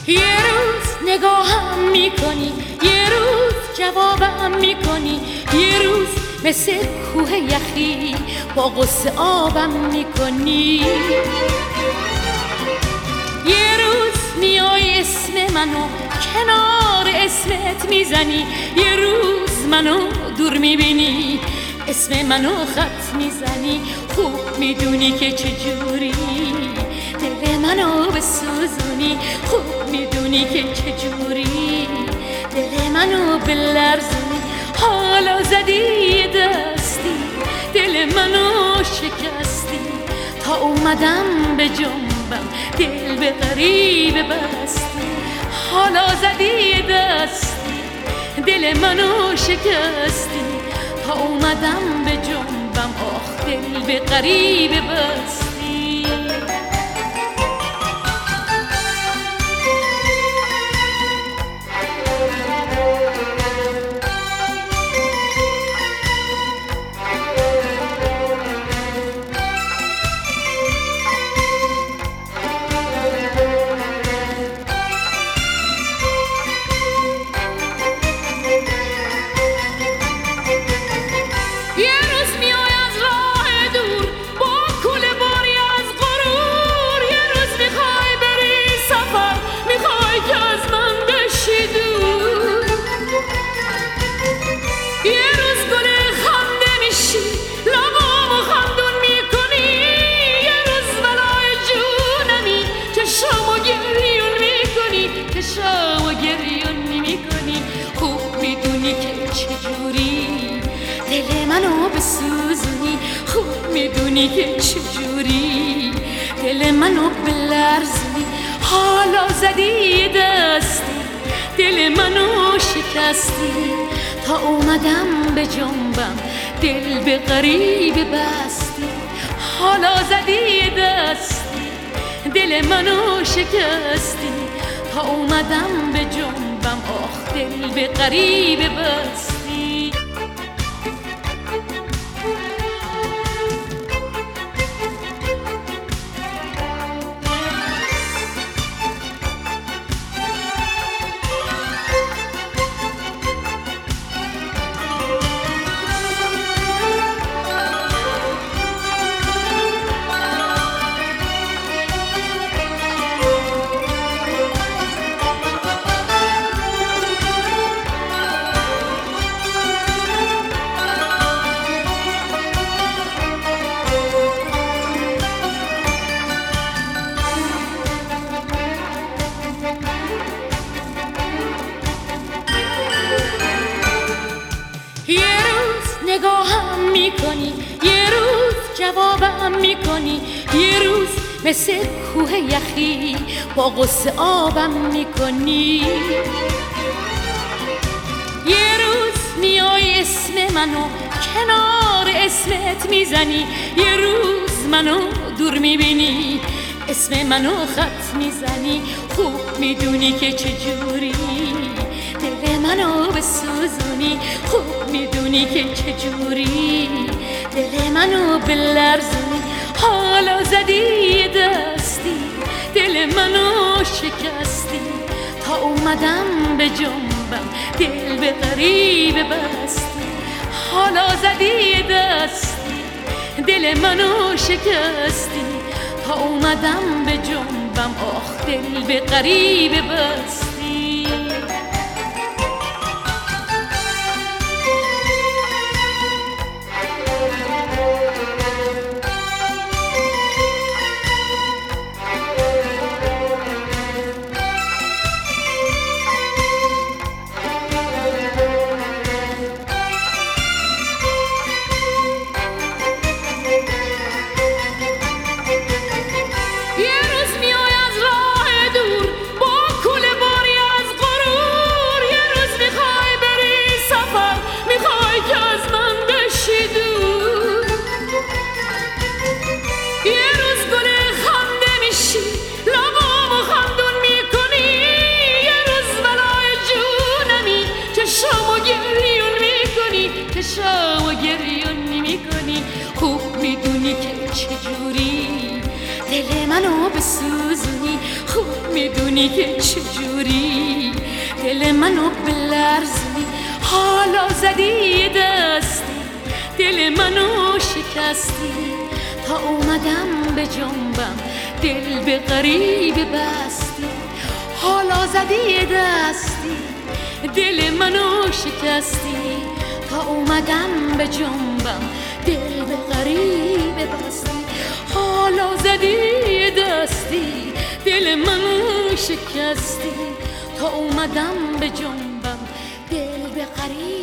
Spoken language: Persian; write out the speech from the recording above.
یه روز نگاهم میکنی، یه روز جوابم میکنی، یه روز مثل کوه یخی با غصه آبم میکنی. یه روز میای اسم منو کنار اسمت میزنی، یه روز منو دور میبینی اسم منو خط میزنی. خوب میدونی که چجوری دل منو بسوزونی، خوب میدونی که چجوری دل منو بلرزونی. حالا زدی دستی دل منو شکستی، تا اومدم به جنبم دل به غریب بستی. حالا زدی دستی دل منو شکستی، تا اومدم به جنبم آخ دل به غریب بستی. و گریون میکنی، خوب میدونی که چجوری دل منو بسوزونی، خوب میدونی که چجوری دل منو بلرزونی. حالا زدی دستی دل منو شکستی، تا اومدم به جنبم دل به غریب بستی. حالا زدی دستی دل منو شکستی، تا اومدم به جنبم آخ دل به غریب بستی. نگاهم میکنی، یه روز جوابم میکنی، یه روز مثل کوه یخی با غصه آبم میکنی. یه روز میای اسم منو کنار اسمت میزنی، یه روز منو دور میبینی اسم منو خط میزنی. خوب میدونی که چجوری دل منو بسوزونی، خوب میدونی که چجوری دل منو بلرزونی. حالا زدی دستی دل منو شکستی، تا اومدم به جنبم دل به غریب بستی. حالا زدی دستی دل منو شکستی، تا اومدم به جنبم آخ دل به غریب بستی. و گریون میکنی، خوب میدونی که چجوری دل منو بسوزونی، خوب میدونی که چجوری دل منو بلرزی، حالا زدی دستی دل منو شکستی، تا اومدم به جنبم دل به غریب بستی، حالا زدی دستی دل منو شکستی، تا اومدم به جنبم دل به غریب بستی، حالا زدی دستی دل منو شکستی، تا اومدم به جنبم دل به غریب